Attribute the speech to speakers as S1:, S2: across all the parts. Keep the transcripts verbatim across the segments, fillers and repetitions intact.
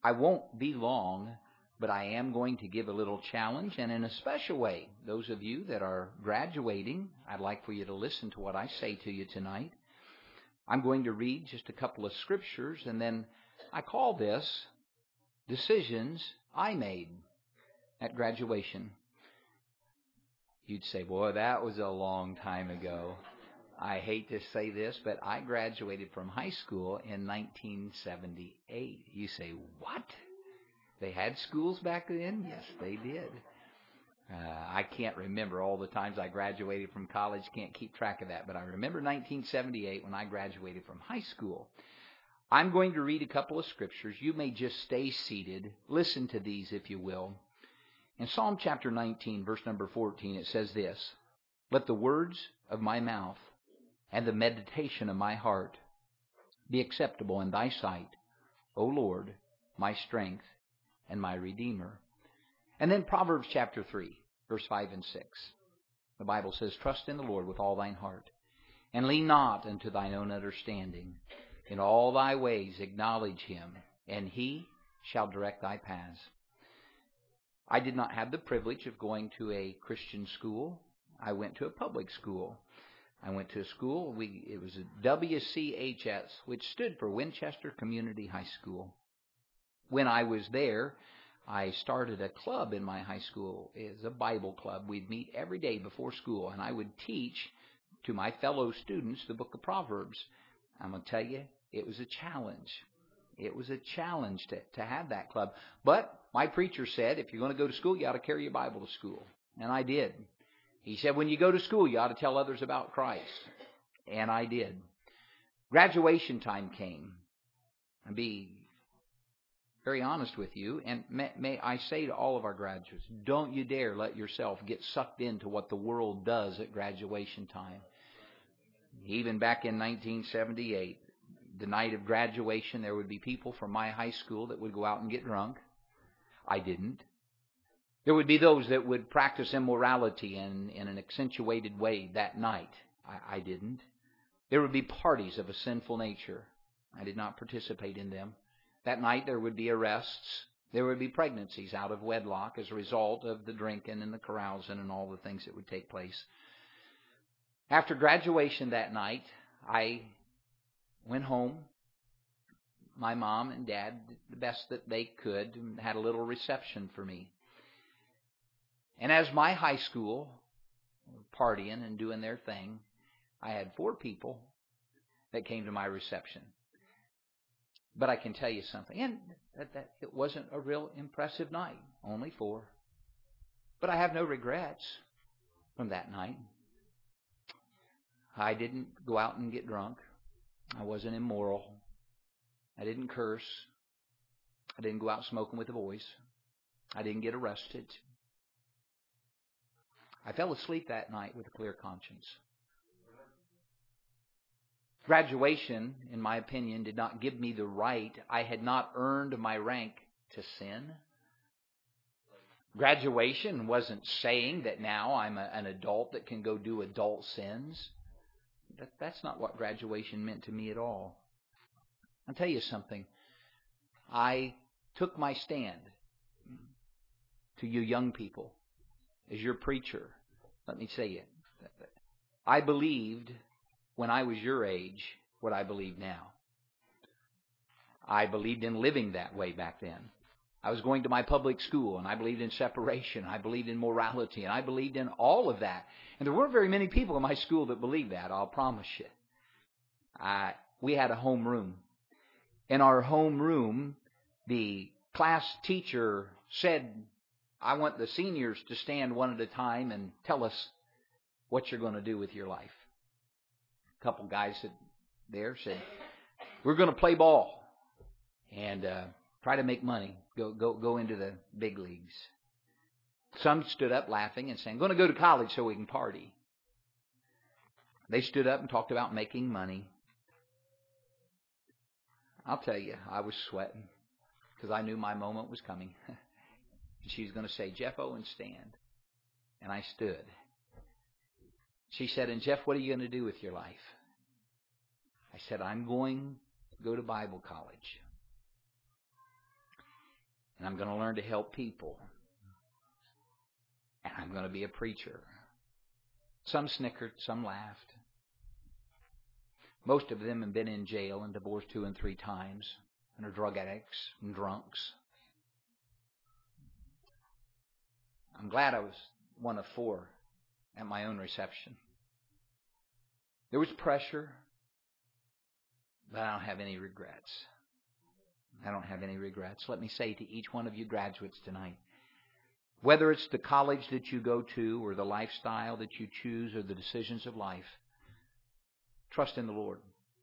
S1: I won't be long, but I am going to give a little challenge, and in a special way, those of you that are graduating, I'd like for you to listen to what I say to you tonight. I'm going to read just a couple of scriptures, and then I call this Decisions I Made at Graduation. You'd say, boy, that was a long time ago. I hate to say this, but I graduated from high school in nineteen seventy-eight. You say, what? They had schools back then? Yes, they did. Uh, I can't remember all the times I graduated from college. Can't keep track of that. But I remember nineteen seventy-eight when I graduated from high school. I'm going to read a couple of scriptures. You may just stay seated. Listen to these, if you will. In Psalm chapter nineteen, verse number fourteen, it says this, "Let the words of my mouth and the meditation of my heart be acceptable in thy sight, O Lord, my strength and my Redeemer." And then Proverbs chapter three, verse five and six. The Bible says, "Trust in the Lord with all thine heart, and lean not unto thine own understanding. In all thy ways acknowledge him, and he shall direct thy paths." I did not have the privilege of going to a Christian school. I went to a public school. I went to a school, we, it was a W C H S, which stood for Winchester Community High School. When I was there, I started a club in my high school. It was a Bible club. We'd meet every day before school, and I would teach to my fellow students the book of Proverbs. I'm going to tell you, it was a challenge. It was a challenge to, to have that club. But my preacher said, if you're going to go to school, you ought to carry your Bible to school. And I did. He said, when you go to school, you ought to tell others about Christ. And I did. Graduation time came. I'll be very honest with you. And may, may I say to all of our graduates, don't you dare let yourself get sucked into what the world does at graduation time. Even back in nineteen seventy-eight, the night of graduation, there would be people from my high school that would go out and get drunk. I didn't. There would be those that would practice immorality in, in an accentuated way that night. I, I didn't. There would be parties of a sinful nature. I did not participate in them. That night there would be arrests. There would be pregnancies out of wedlock as a result of the drinking and the carousing and all the things that would take place. After graduation that night, I went home. My mom and dad did the best that they could and had a little reception for me. And as my high school were partying and doing their thing, I had four people that came to my reception. But I can tell you something, and that, that it wasn't a real impressive night, only four. But I have no regrets from that night. I didn't go out and get drunk. I wasn't immoral. I didn't curse. I didn't go out smoking with the boys. I didn't get arrested. I fell asleep that night with a clear conscience. Graduation, in my opinion, did not give me the right. I had not earned my rank to sin. Graduation wasn't saying that now I'm a, an adult that can go do adult sins. That, that's not what graduation meant to me at all. I'll tell you something. I took my stand to you young people as your preacher. Let me say it. I believed when I was your age what I believe now. I believed in living that way back then. I was going to my public school, and I believed in separation. I believed in morality, and I believed in all of that. And there weren't very many people in my school that believed that, I'll promise you. I, we had a home room. In our home room, the class teacher said, I want the seniors to stand one at a time and tell us what you're going to do with your life. A couple guys that there said, we're going to play ball and uh, try to make money, go go go into the big leagues. Some stood up laughing and saying, I'm going to go to college so we can party. They stood up and talked about making money. I'll tell you, I was sweating because I knew my moment was coming. She was going to say, Jeff Owens, stand. And I stood. She said, and Jeff, what are you going to do with your life? I said, I'm going to go to Bible college. And I'm going to learn to help people. And I'm going to be a preacher. Some snickered, some laughed. Most of them have been in jail and divorced two and three times and are drug addicts and drunks. I'm glad I was one of four at my own reception. There was pressure, but I don't have any regrets. I don't have any regrets. Let me say to each one of you graduates tonight, whether it's the college that you go to or the lifestyle that you choose or the decisions of life, trust in the Lord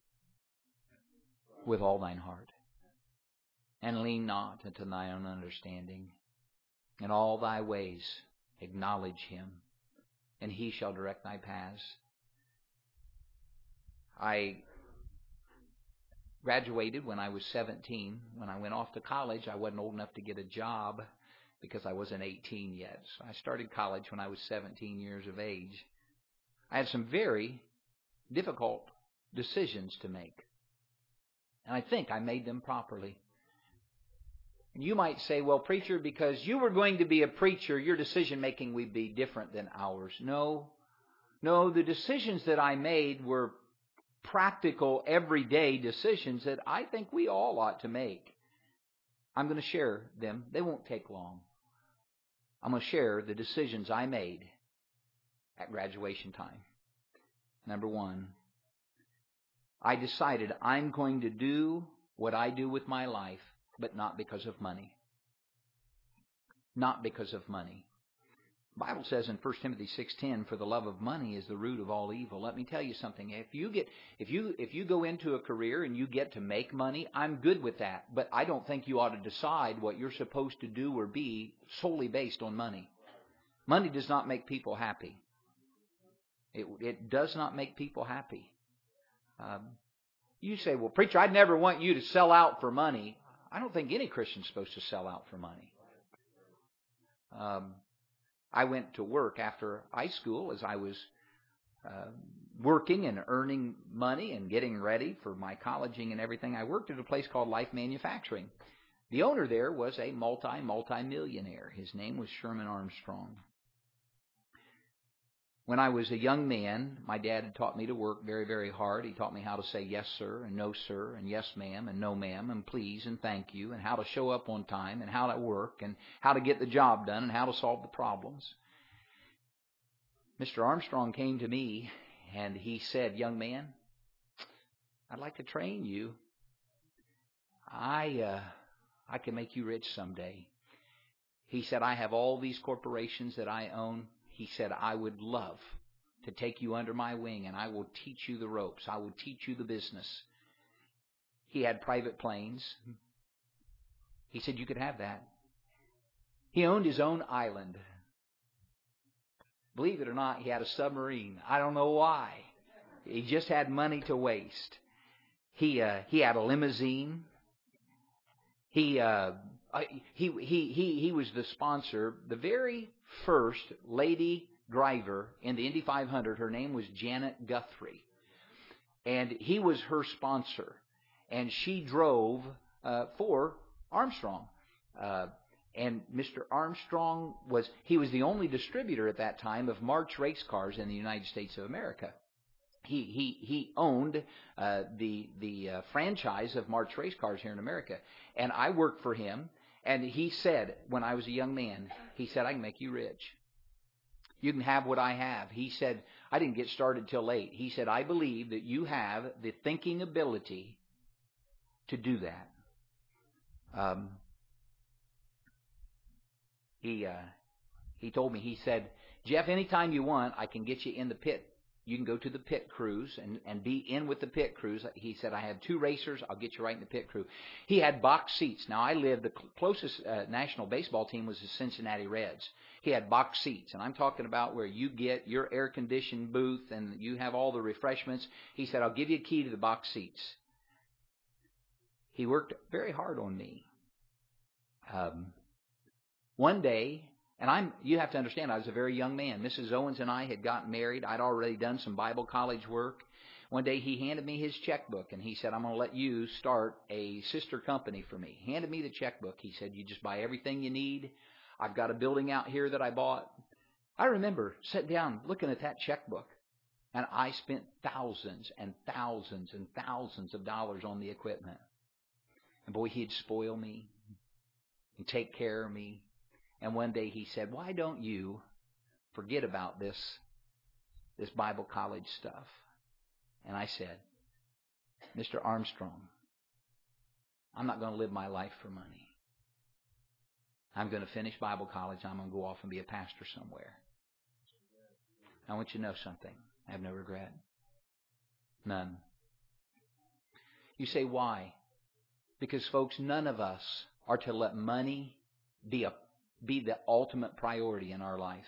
S1: with all thine heart, and lean not unto thy own understanding. In all thy ways acknowledge him, and he shall direct thy paths. I graduated when I was seventeen. When I went off to college, I wasn't old enough to get a job because I wasn't eighteen yet. So I started college when I was seventeen years of age. I had some very difficult decisions to make. And I think I made them properly. You might say, well, preacher, because you were going to be a preacher, your decision-making would be different than ours. No. No, the decisions that I made were practical, everyday decisions that I think we all ought to make. I'm going to share them. They won't take long. I'm going to share the decisions I made at graduation time. Number one, I decided I'm going to do what I do with my life, but not because of money. Not because of money. The Bible says in First Timothy six ten, for the love of money is the root of all evil. Let me tell you something. If you get, if you, if you go into a career and you get to make money, I'm good with that. But I don't think you ought to decide what you're supposed to do or be solely based on money. Money does not make people happy. It, it does not make people happy. Um, you say, well, preacher, I'd never want you to sell out for money. I don't think any Christian's supposed to sell out for money. Um, I went to work after high school as I was uh, working and earning money and getting ready for my colleging and everything. I worked at a place called Life Manufacturing. The owner there was a multi, multi-millionaire. His name was Sherman Armstrong. When I was a young man, my dad had taught me to work very, very hard. He taught me how to say yes, sir, and no, sir, and yes, ma'am, and no, ma'am, and please, and thank you, and how to show up on time, and how to work, and how to get the job done, and how to solve the problems. Mister Armstrong came to me, and he said, young man, I'd like to train you. I, uh, I can make you rich someday. He said, I have all these corporations that I own. He said, I would love to take you under my wing, and I will teach you the ropes. I will teach you the business. He had private planes. He said, you could have that. He owned his own island. Believe it or not, he had a submarine. I don't know why. He just had money to waste. He uh, he had a limousine. He uh, he he he he was the sponsor. The very first lady driver in the Indy five hundred, her name was Janet Guthrie, and he was her sponsor, and she drove uh, for Armstrong. Uh, and Mister Armstrong was he was the only distributor at that time of March race cars in the United States of America. He he he owned uh, the the uh, franchise of March race cars here in America, and I worked for him. And he said, when I was a young man, he said, I can make you rich. You can have what I have. He said, I didn't get started till late. He said, I believe that you have the thinking ability to do that. Um, he uh, he told me, he said, Jeff, anytime you want, I can get you in the pit. You can go to the pit crews and, and be in with the pit crews. He said, I have two racers. I'll get you right in the pit crew. He had box seats. Now, I lived, the cl- closest uh, national baseball team was the Cincinnati Reds. He had box seats. And I'm talking about where you get your air-conditioned booth and you have all the refreshments. He said, I'll give you a key to the box seats. He worked very hard on me. Um, one day... And I'm, you have to understand, I was a very young man. Missus Owens and I had gotten married. I'd already done some Bible college work. One day he handed me his checkbook, and he said, I'm going to let you start a sister company for me. He handed me the checkbook. He said, you just buy everything you need. I've got a building out here that I bought. I remember sitting down looking at that checkbook, and I spent thousands and thousands and thousands of dollars on the equipment. And boy, he'd spoil me and take care of me. And one day he said, why don't you forget about this, this Bible college stuff? And I said, Mister Armstrong, I'm not going to live my life for money. I'm going to finish Bible college. I'm going to go off and be a pastor somewhere. I want you to know something. I have no regret. None. You say, why? Because, folks, none of us are to let money be a be the ultimate priority in our life.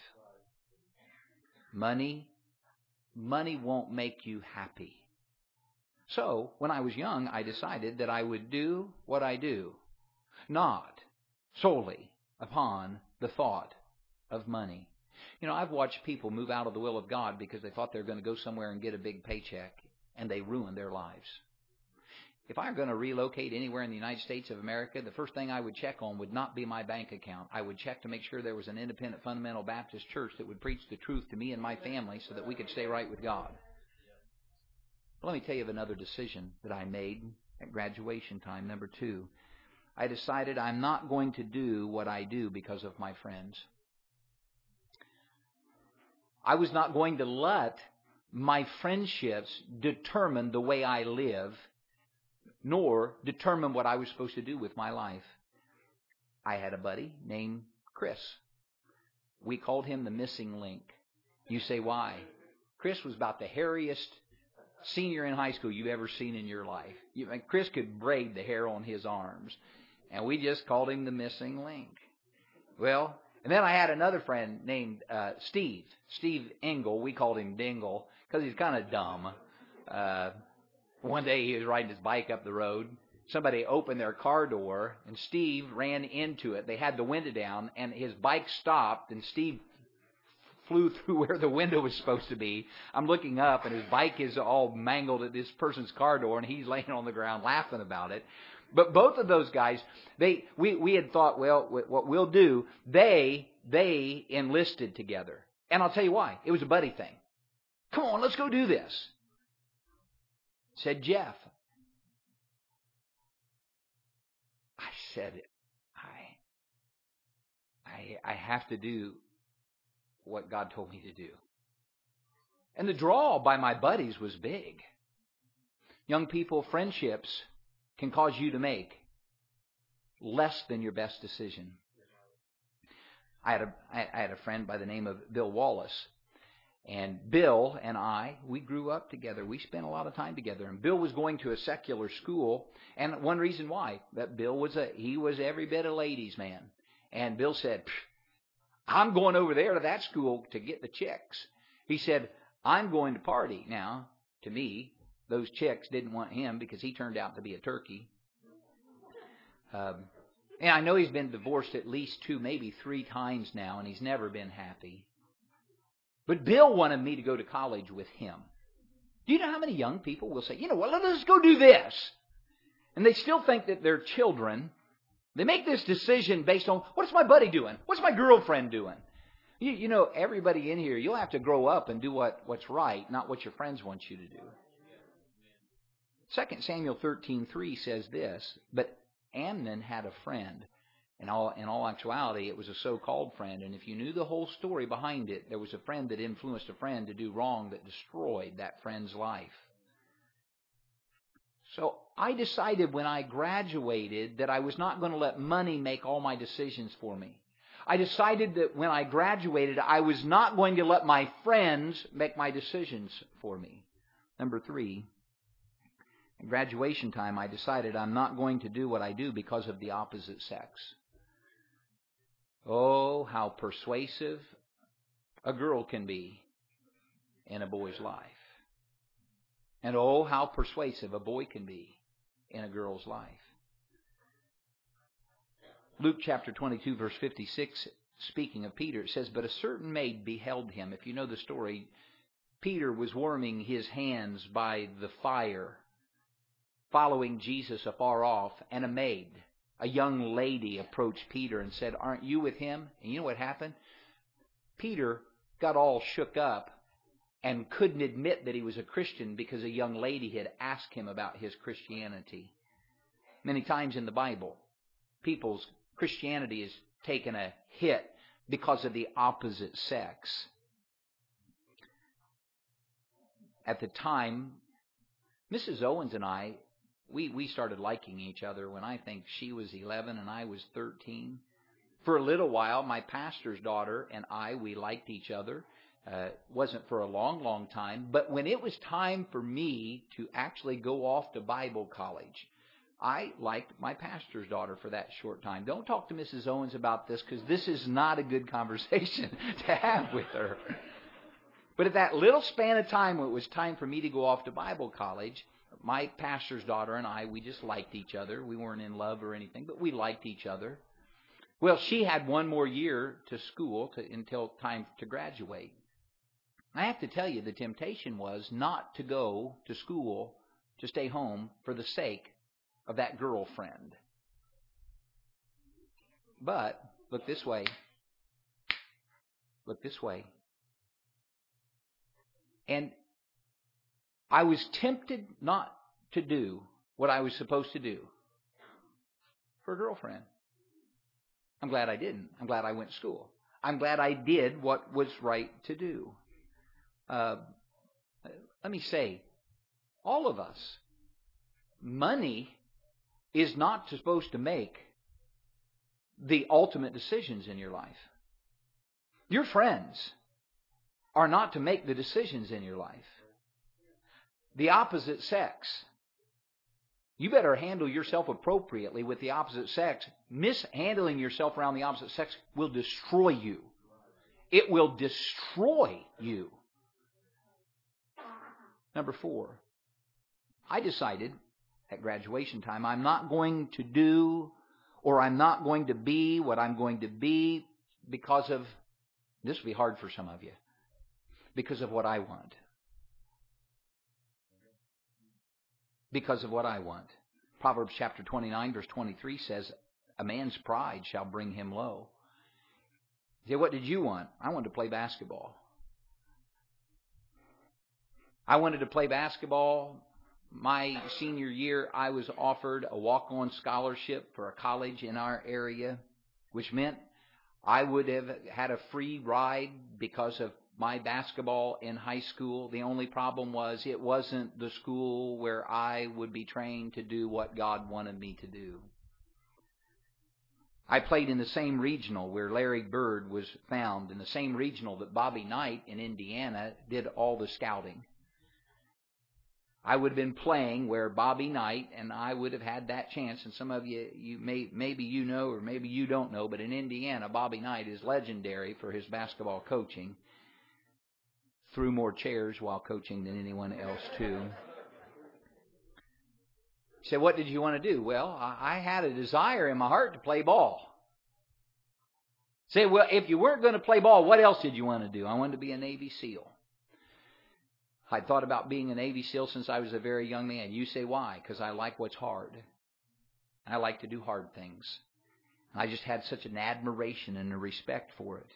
S1: Money, money won't make you happy. So, when I was young, I decided that I would do what I do, not solely upon the thought of money. You know, I've watched people move out of the will of God because they thought they were going to go somewhere and get a big paycheck, and they ruined their lives. If I were going to relocate anywhere in the United States of America, the first thing I would check on would not be my bank account. I would check to make sure there was an independent fundamental Baptist church that would preach the truth to me and my family so that we could stay right with God. But let me tell you of another decision that I made at graduation time, number two. I decided I'm not going to do what I do because of my friends. I was not going to let my friendships determine the way I live, nor determine what I was supposed to do with my life. I had a buddy named Chris. We called him the missing link. You say, why? Chris was about the hairiest senior in high school you've ever seen in your life. You, Chris could braid the hair on his arms. And we just called him the missing link. Well, and then I had another friend named uh, Steve. Steve Engel. We called him Dingle because he's kind of dumb. Uh One day he was riding his bike up the road. Somebody opened their car door, and Steve ran into it. They had the window down, and his bike stopped, and Steve flew through where the window was supposed to be. I'm looking up, and his bike is all mangled at this person's car door, and he's laying on the ground laughing about it. But both of those guys, they we, we had thought, well, what we'll do, they they enlisted together. And I'll tell you why. It was a buddy thing. Come on, let's go do this. Said Jeff. I said, I, I, I have to do what God told me to do. And the draw by my buddies was big. Young people, friendships can cause you to make less than your best decision. I had a, I had a friend by the name of Bill Wallace. And Bill and I, we grew up together. We spent a lot of time together. And Bill was going to a secular school. And one reason why, that Bill was a, he was every bit a ladies' man. And Bill said, I'm going over there to that school to get the chicks. He said, I'm going to party. Now, to me, those chicks didn't want him because he turned out to be a turkey. Um, and I know he's been divorced at least two, maybe three times now, and he's never been happy. But Bill wanted me to go to college with him. Do you know how many young people will say, you know what, let's go do this. And they still think that they're children. They make this decision based on, what's my buddy doing? What's my girlfriend doing? You, you know, everybody in here, you'll have to grow up and do what, what's right, not what your friends want you to do. Second Samuel thirteen three says this, but Amnon had a friend. In all, in all actuality, it was a so-called friend. And if you knew the whole story behind it, there was a friend that influenced a friend to do wrong that destroyed that friend's life. So I decided when I graduated that I was not going to let money make all my decisions for me. I decided that when I graduated, I was not going to let my friends make my decisions for me. Number three, at graduation time, I decided I'm not going to do what I do because of the opposite sex. Oh, how persuasive a girl can be in a boy's life. And oh, how persuasive a boy can be in a girl's life. Luke chapter twenty-two, verse fifty-six, speaking of Peter, it says, but a certain maid beheld him. If you know the story, Peter was warming his hands by the fire, following Jesus afar off, and a maid, a young lady, approached Peter and said, "Aren't you with him?" And you know what happened? Peter got all shook up and couldn't admit that he was a Christian because a young lady had asked him about his Christianity. Many times in the Bible, people's Christianity is taken a hit because of the opposite sex. At the time, Missus Owens and I, we, we started liking each other when I think she was eleven and I was thirteen. For a little while, my pastor's daughter and I, we liked each other. Uh, wasn't for a long, long time. But when it was time for me to actually go off to Bible college, I liked my pastor's daughter for that short time. Don't talk to Missus Owens about this, because this is not a good conversation to have with her. But at that little span of time when it was time for me to go off to Bible college, my pastor's daughter and I, we just liked each other. We weren't in love or anything, but we liked each other. Well, she had one more year to school to, until time to graduate. I have to tell you, the temptation was not to go to school, to stay home for the sake of that girlfriend. But look this way. Look this way. And I was tempted not to do what I was supposed to do for a girlfriend. I'm glad I didn't. I'm glad I went to school. I'm glad I did what was right to do. Uh, let me say, all of us, money is not supposed to make the ultimate decisions in your life. Your friends are not to make the decisions in your life. The opposite sex, you better handle yourself appropriately with the opposite sex. Mishandling yourself around the opposite sex will destroy you. It will destroy you. Number four, I decided at graduation time I'm not going to do or I'm not going to be what I'm going to be because of, this will be hard for some of you, because of what I want. Because of what I want. Proverbs chapter twenty-nine verse twenty-three says, "A man's pride shall bring him low." You say, what did you want? I wanted to play basketball. I wanted to play basketball. My senior year, I was offered a walk-on scholarship for a college in our area, which meant I would have had a free ride because of my basketball in high school. The only problem was it wasn't the school where I would be trained to do what God wanted me to do. I played in the same regional where Larry Bird was found, in the same regional that Bobby Knight in Indiana did all the scouting. I would have been playing where Bobby Knight, and I would have had that chance. And some of you, you may, maybe you know or maybe you don't know, but in Indiana, Bobby Knight is legendary for his basketball coaching. Threw more chairs while coaching than anyone else, too. You say, what did you want to do? Well, I had a desire in my heart to play ball. Say, well, if you weren't going to play ball, what else did you want to do? I wanted to be a Navy SEAL. I'd thought about being a Navy SEAL since I was a very young man. You say, why? Because I like what's hard. I like to do hard things. I just had such an admiration and a respect for it.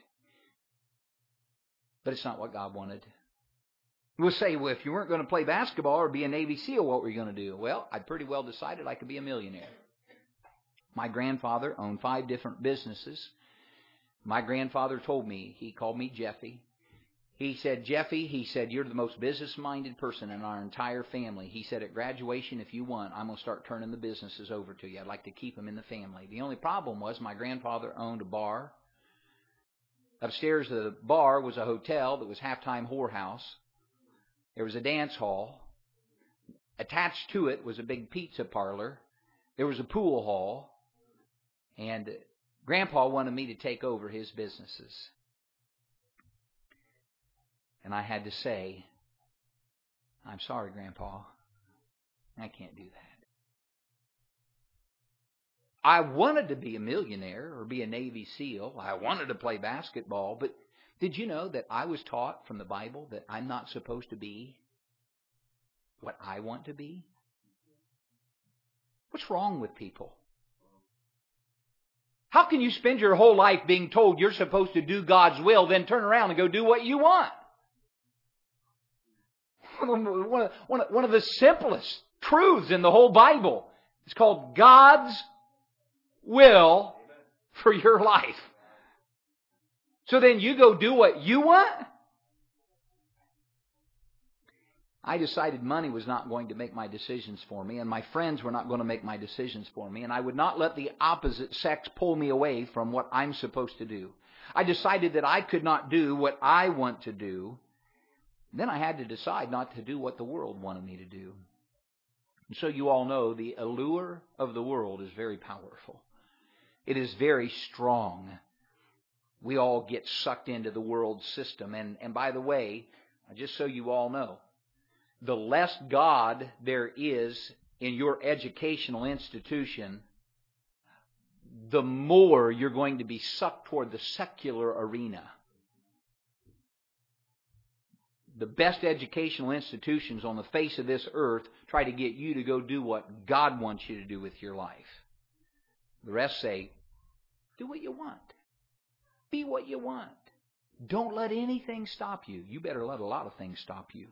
S1: But it's not what God wanted. We'll say, well, if you weren't going to play basketball or be a Navy SEAL, what were you going to do? Well, I'd pretty well decided I could be a millionaire. My grandfather owned five different businesses. My grandfather told me, he called me Jeffy. He said, Jeffy, he said, you're the most business-minded person in our entire family. He said, at graduation, if you want, I'm going to start turning the businesses over to you. I'd like to keep them in the family. The only problem was my grandfather owned a bar. Upstairs of the bar was a hotel that was halftime whorehouse. There was a dance hall. Attached to it was a big pizza parlor. There was a pool hall. And Grandpa wanted me to take over his businesses. And I had to say, I'm sorry, Grandpa, I can't do that. I wanted to be a millionaire or be a Navy SEAL. I wanted to play basketball, but Did you know that I was taught from the Bible that I'm not supposed to be what I want to be? What's wrong with people? How can you spend your whole life being told you're supposed to do God's will, then turn around and go do what you want? One of, one of, one of the simplest truths in the whole Bible is called God's will for your life. So then you go do what you want? I decided money was not going to make my decisions for me, and my friends were not going to make my decisions for me, and I would not let the opposite sex pull me away from what I'm supposed to do. I decided that I could not do what I want to do. Then I had to decide not to do what the world wanted me to do. And so you all know the allure of the world is very powerful. It is very strong. We all get sucked into the world system. And, and by the way, just so you all know, the less God there is in your educational institution, the more you're going to be sucked toward the secular arena. The best educational institutions on the face of this earth try to get you to go do what God wants you to do with your life. The rest say, do what you want. Be what you want. Don't let anything stop you. You better let a lot of things stop you.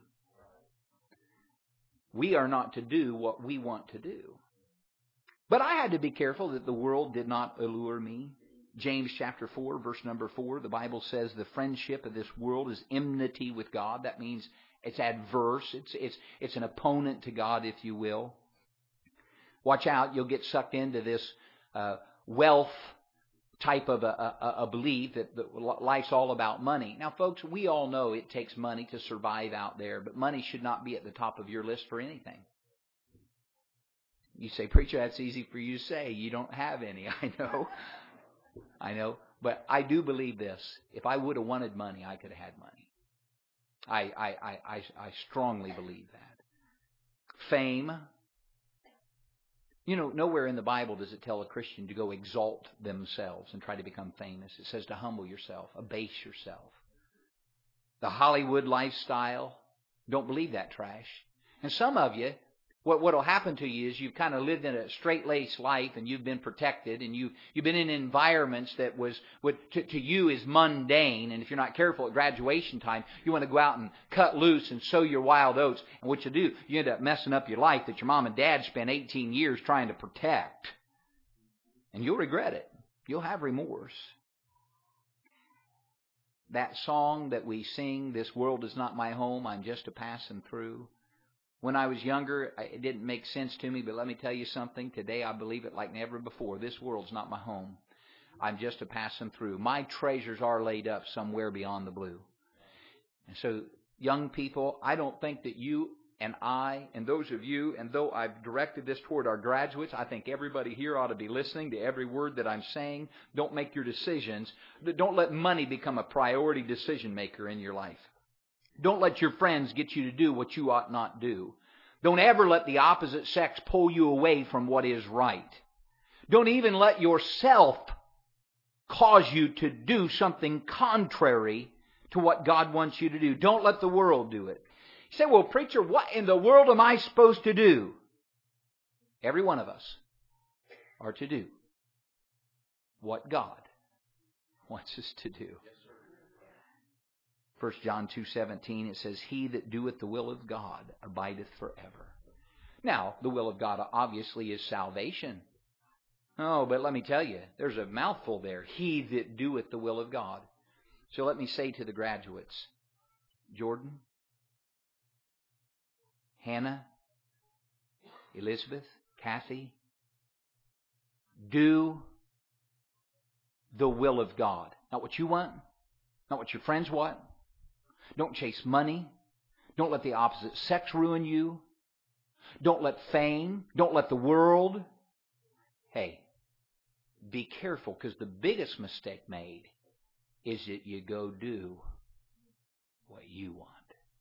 S1: We are not to do what we want to do. But I had to be careful that the world did not allure me. James chapter four, verse number four, the Bible says the friendship of this world is enmity with God. That means it's adverse. It's, it's, it's an opponent to God, if you will. Watch out, you'll get sucked into this uh, wealth type of a, a, a belief that, that life's all about money. Now, folks, we all know it takes money to survive out there, but money should not be at the top of your list for anything. You say, preacher, that's easy for you to say. You don't have any. I know. I know. But I do believe this. If I would have wanted money, I could have had money. I, I, I, I, I strongly believe that. Fame. You know, nowhere in the Bible does it tell a Christian to go exalt themselves and try to become famous. It says to humble yourself, abase yourself. The Hollywood lifestyle, don't believe that trash. And some of you, what what will happen to you is you've kind of lived in a straight-laced life and you've been protected and you, you've been in environments that was what to, to you is mundane. And if you're not careful at graduation time, you want to go out and cut loose and sow your wild oats. And what you do, you end up messing up your life that your mom and dad spent eighteen years trying to protect. And you'll regret it. You'll have remorse. That song that we sing, "This world is not my home, I'm just a passing through." When I was younger, it didn't make sense to me, but let me tell you something. Today I believe it like never before. This world's not my home. I'm just a passing through. My treasures are laid up somewhere beyond the blue. And so, young people, I don't think that you and I and those of you, and though I've directed this toward our graduates, I think everybody here ought to be listening to every word that I'm saying. Don't make your decisions. Don't let money become a priority decision maker in your life. Don't let your friends get you to do what you ought not do. Don't ever let the opposite sex pull you away from what is right. Don't even let yourself cause you to do something contrary to what God wants you to do. Don't let the world do it. You say, well, preacher, what in the world am I supposed to do? Every one of us are to do what God wants us to do. First John two seventeen, it says, he that doeth the will of God abideth forever. Now, the will of God obviously is salvation. Oh, but let me tell you, there's a mouthful there. He that doeth the will of God. So let me say to the graduates, Jordan, Hannah, Elizabeth, Kathy, do the will of God. Not what you want, not what your friends want. Don't chase money. Don't let the opposite sex ruin you. Don't let fame. Don't let the world. Hey, be careful, because the biggest mistake made is that you go do what you want.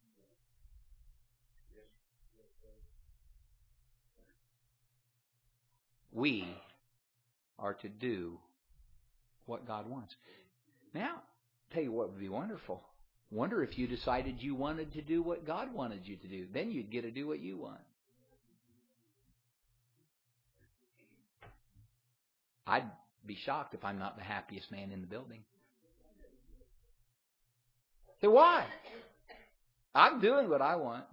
S1: We are to do what God wants. Now, Tell you what would be wonderful. Wonder if you decided you wanted to do what God wanted you to do. Then you'd get to do what you want. I'd be shocked if I'm not the happiest man in the building. So why? I'm doing what I want.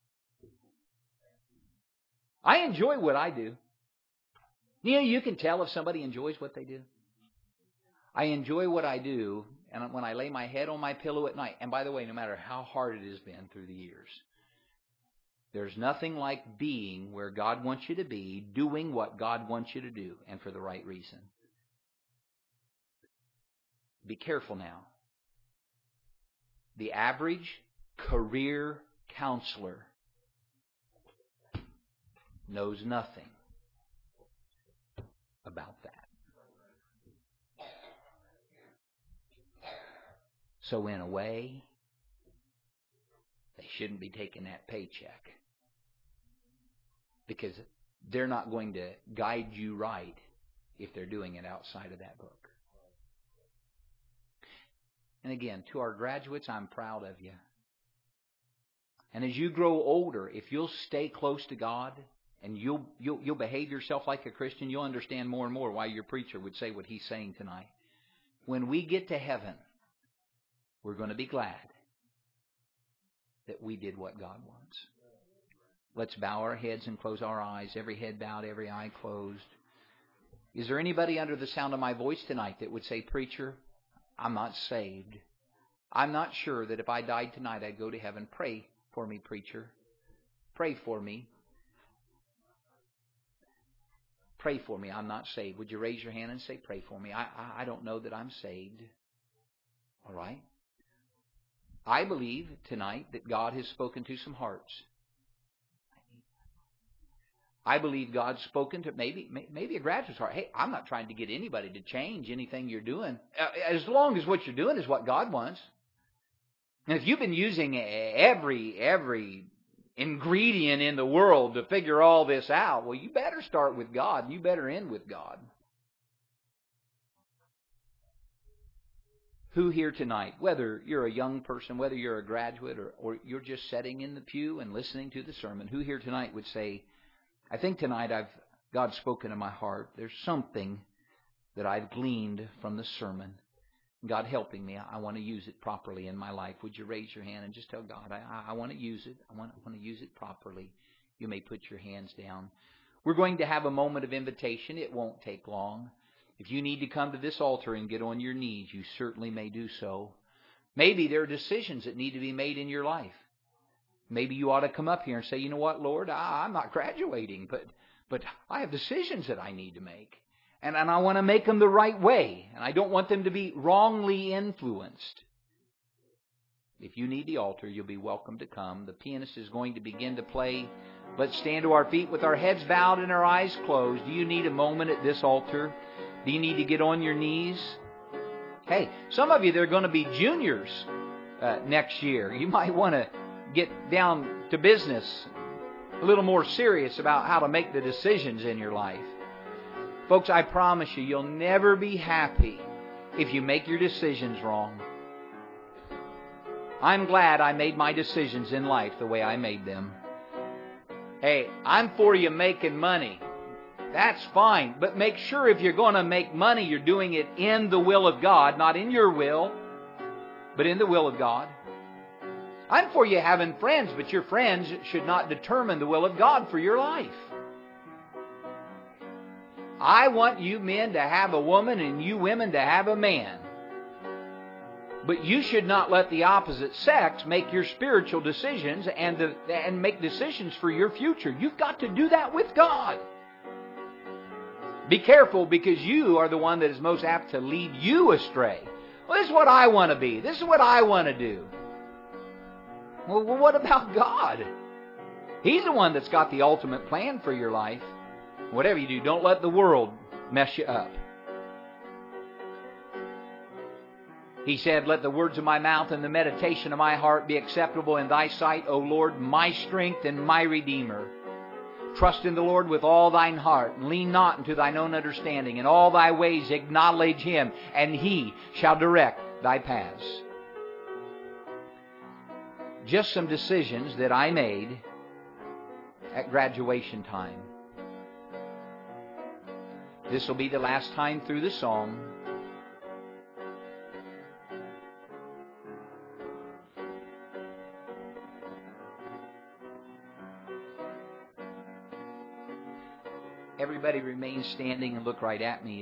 S1: I enjoy what I do. You know, you can tell if somebody enjoys what they do. I enjoy what I do, and when I lay my head on my pillow at night, and by the way, no matter how hard it has been through the years, there's nothing like being where God wants you to be, doing what God wants you to do, and for the right reason. Be careful now. The average career counselor knows nothing about that. So in a way, they shouldn't be taking that paycheck, because they're not going to guide you right if they're doing it outside of that book. And again, to our graduates, I'm proud of you. And as you grow older, if you'll stay close to God and you'll, you'll, you'll behave yourself like a Christian, you'll understand more and more why your preacher would say what he's saying tonight. When we get to heaven, we're going to be glad that we did what God wants. Let's bow our heads and close our eyes. Every head bowed, every eye closed. Is there anybody under the sound of my voice tonight that would say, "Preacher, I'm not saved. I'm not sure that if I died tonight I'd go to heaven. Pray for me, preacher. Pray for me. Pray for me. I'm not saved." Would you raise your hand and say, "Pray for me. I, I, I don't know that I'm saved." All right. I believe tonight that God has spoken to some hearts. I believe God's spoken to maybe maybe a graduate's heart. Hey, I'm not trying to get anybody to change anything you're doing, as long as what you're doing is what God wants. And if you've been using every every ingredient in the world to figure all this out, well, you better start with God. You better end with God. Who here tonight, whether you're a young person, whether you're a graduate, or, or you're just sitting in the pew and listening to the sermon, who here tonight would say, "I think tonight I've God's spoken in my heart. There's something that I've gleaned from the sermon. God helping me. I want to use it properly in my life." Would you raise your hand and just tell God, I, I want to use it. I want, I want to use it properly. You may put your hands down. We're going to have a moment of invitation. It won't take long. If you need to come to this altar and get on your knees, you certainly may do so. Maybe there are decisions that need to be made in your life. Maybe you ought to come up here and say, "You know what, Lord, I, I'm not graduating, but but I have decisions that I need to make. And, and I want to make them the right way. And I don't want them to be wrongly influenced." If you need the altar, you'll be welcome to come. The pianist is going to begin to play. Let's stand to our feet with our heads bowed and our eyes closed. Do you need a moment at this altar? Do you need to get on your knees? Hey, some of you, they're going to be juniors uh, next year. You might want to get down to business, a little more serious about how to make the decisions in your life. Folks, I promise you, you'll never be happy if you make your decisions wrong. I'm glad I made my decisions in life the way I made them. Hey, I'm for you making money. That's fine. But make sure if you're going to make money, you're doing it in the will of God, not in your will, but in the will of God. I'm for you having friends, but your friends should not determine the will of God for your life. I want you men to have a woman and you women to have a man. But you should not let the opposite sex make your spiritual decisions and, the, and make decisions for your future. You've got to do that with God. Be careful, because you are the one that is most apt to lead you astray. Well, this is what I want to be. This is what I want to do. Well, what about God? He's the one that's got the ultimate plan for your life. Whatever you do, don't let the world mess you up. He said, "Let the words of my mouth and the meditation of my heart be acceptable in thy sight, O Lord, my strength and my Redeemer. Trust in the Lord with all thine heart, and lean not unto thine own understanding. In all thy ways acknowledge Him, and He shall direct thy paths. Just some decisions that I made at graduation time. This will be the last time through the song. Everybody remain standing and look right at me.